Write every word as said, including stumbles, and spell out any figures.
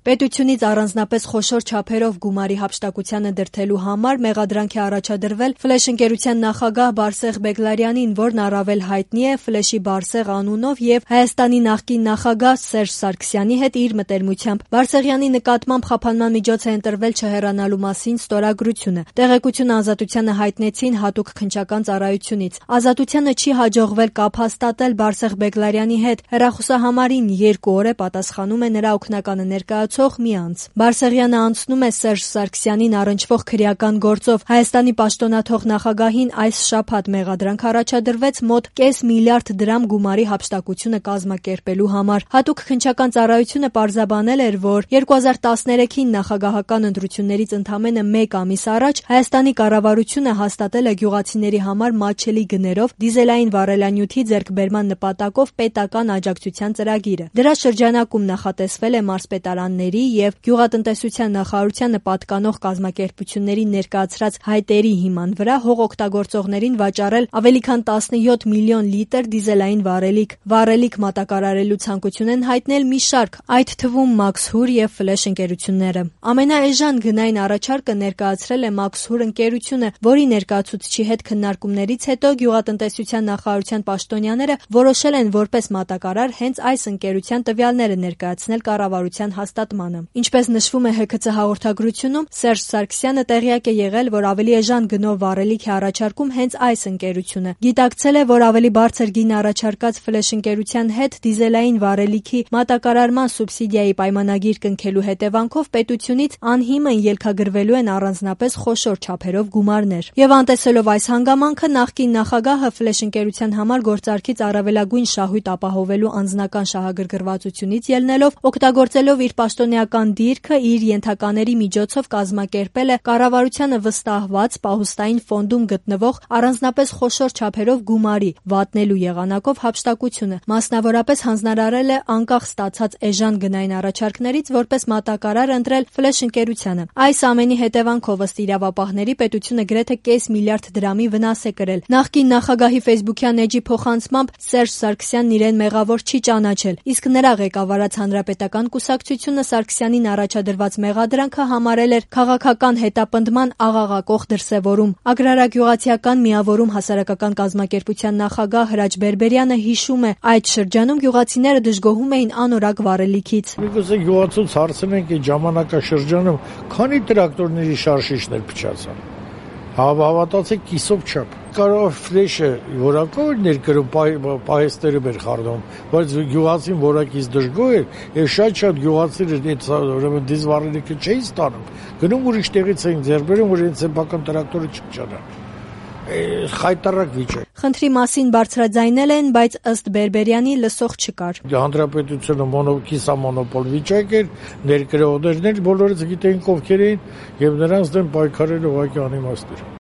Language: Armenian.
Պետությունից առանձնապես խոշոր չափերով գումարի հափշտակությանը դրդելու համար մեղադրանք է առաջադրվել Ֆլեշ ընկերության նախագահ Բարսեղ Բեգլարյանին, որն առավել հայտնի է Ֆլեշի Բարսեղ անունով եւ Հայաստանի նախկին նախագահ Սերժ Սարգսյանի հետ իր մտերմությամբ։ Բարսեղյանի նկատմամբ խափանման միջոց է ընտրվել չհեռանալու մասին ստորագրությունը։ Տեղեկությունը Ազատությանը հայտնեցին հատուկ քննչական ծառայությունից։ Ազատությանը չի հաջողվել կապ հաստատել Բարսեղ Բեգլարյանի հետ։ Հեռախոսահամարին երկու օր է պատասխանում է նրա օգնականը ներկայացող մի անձ։ Բարսեղյանը անցնում է Սերժ Սարգսյանին առնչվող քրեական գործով։ Հայաստանի պաշտոնաթող նախագահին այս շաբաթ մեղադրանք առաջադրվեց մոտ կես միլիարդ դրամ գումարի հափշտակությունը կազմակերպելու համար։ Հատուկ քննչական ծառայությունը պարզաբանել էր, որ երկու հազար տասներեքին նախագահական ընտրություններից ընդամենը մեկ ամիս առաջ Հայաստանի կառավարությունը հաստատել է գյուղացիների համար մատչելի գներով դիզելային վառելանյութի ձեռքբերման նպատակով պետական աջակցության ծրագիրը։ Դրա շրջանակում նախատեսվել է մարզպետարանների եւ գյուղատնտեսության նախարարությանը պատկանող կազմակերպությունների ներկայացրած հայտերի հիման վրա հողօգտագործողներին վաճառել ավելի քան տասնյոթ միլիոն լիտր դիզելային վառելիք։ Վառելիք մատակարարելու ցանկություն են հայտնել մի շարք, այդ թվում Մաքսհուր եւ Ֆլեշ ընկերությունները։ Ամենաէժան գնային առաջարկը ներկայացրել է Մաքսհուր ընկերությունը, որի ներկայացուցչի հետ քննարկումներից հետո գյուղատնտեսության նախարարության պաշտոնյաները որոշել են որպես մատակարար հենց այս ընկերության տվյալները ներկայացնել կառավարության հաստատմանը։ Ինչպես նշվում է Հ K C հաղորդագրությունում, Սերժ Սարգսյանը տեղյակ է եղել, որ ավելի էժան գնով վառելիք է առաջարկում հենց այս ընկերությունը։ Գիտակցել է, որ ավելի բարձր գին առաջարկած Ֆլեշ ընկերության հետ դիզելային վառելիքի մատակարարման սուբսիդիայի պայմանագիր կնքելու հետևանքով պետությունից անհիմն ելքագրվելու են առանձնապես խոշոր չափերով գումարներ։ Եվ անտեսելով այս հանգամանքը, նախկին նախագահը Ֆլեշ ընկերության համար գործարքից առավելագույն շահույթ ապահովելու անձնական շահագրգռվածությունից ելնելով, օգտագործելով իր պաշտոնեական դիրքը, իր ենթակաների միջոցով կազմակերպել է կառավարությանը վստահված պահուստային ֆոնդում գտնվող առանձնապես խոշոր չափերով գումարի վատնելու եղանակով հափշտակությունը։ Մասնավորապես հանձնարարել է անկախ ստացած էժան գնային առաջարկներից որպես մատակարար ընտրել Ֆլեշ ընկերությանը։ Այս ամենի հետևանքով ըստ իրավապահների պետությունը գրեթե կես միլիարդ դրամի վնաս է կրել։ Նախկին նախագահի ֆեյսբուքյան էջի փոխանցմամբ Սերժ Սարգսյանն իրեն մեղավոր չի ճանաչել, իսկ նրա ղեկավարած հանրապետական կուսակցությունը Սարգսյանին առաջադրված մեղադրանքը համարել էր քաղաքական հետապնդման աղաղակող դրսևորում։ Ագրարագյուղացիական միավորում հասարակական կազմակերպության նախագահ Հրաչ Բերբերյանը հիշում է, այդ շրջանում գյուղացիները դժգոհում էին անորակ վառելիքից։ Միգուցե գյուղացուց հարցնենք այդ ժամանակաշրջանում քանի տրակտորների շարժիչներ փչացան։ Հավատացեք կիսով չափ։ Կարող Ֆլեշը որակով ներկրում պահեստերը մեր խառնում, բայց գյուղացին որակից դժգոհ էր, եւ շատ-շատ գյուղացիներ այդ ուրեմն դիզվառելիքը չէին ստանում։ Գնում ուրիշ տեղից էին ձեռք բերում, որ այն սեփական տրակտորը չփչանա։ Խայտարակ վիճակ։ Խնդրի մասին բարձրաձայնել են, բայց ըստ Բերբերյանի լսող չկար։ Հանրապետությունը մոնոկիսամոնոպոլ վիճակ էր, ներկրողներն բոլորից գիտեին ովքեր էին, եւ նրանց դեմ պայքարել ուղղակի անիմաստ էր։